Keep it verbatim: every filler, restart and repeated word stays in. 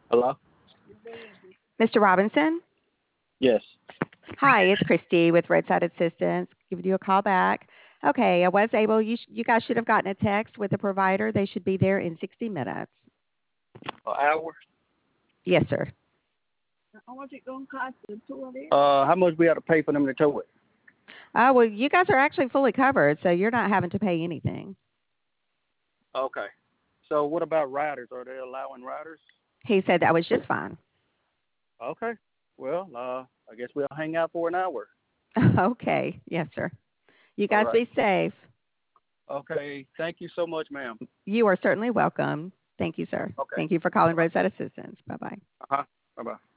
Hello? Mister Robinson? Yes. Hi, it's Christy with Roadside Assistance. Giving you a call back. Okay, I was able, you, sh- you guys should have gotten a text with the provider. They should be there in sixty minutes. An hour? Yes, sir. Uh, how much we have to pay for them to tow it? Uh, well, you guys are actually fully covered, so you're not having to pay anything. Okay. So what about riders? Are they allowing riders? He said that was just fine. Okay. Well, uh, I guess we'll hang out for an hour. Okay, yes, sir. You All guys right. be safe. Okay. Thank you so much, ma'am. You are certainly welcome. Thank you, sir. Okay. Thank you for calling Bye-bye. Roadside Assistance. Bye-bye. Uh-huh. Bye-bye.